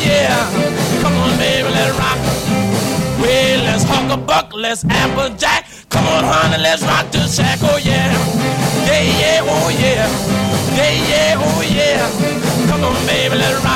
yeah. Come on, baby, let's rock. Well, let's huck-a-buck, let's Applejack. Come on, honey, let's rock the shack, oh yeah. Yeah, yeah, oh yeah. Yeah, yeah, oh yeah. Come on, baby, let's rock.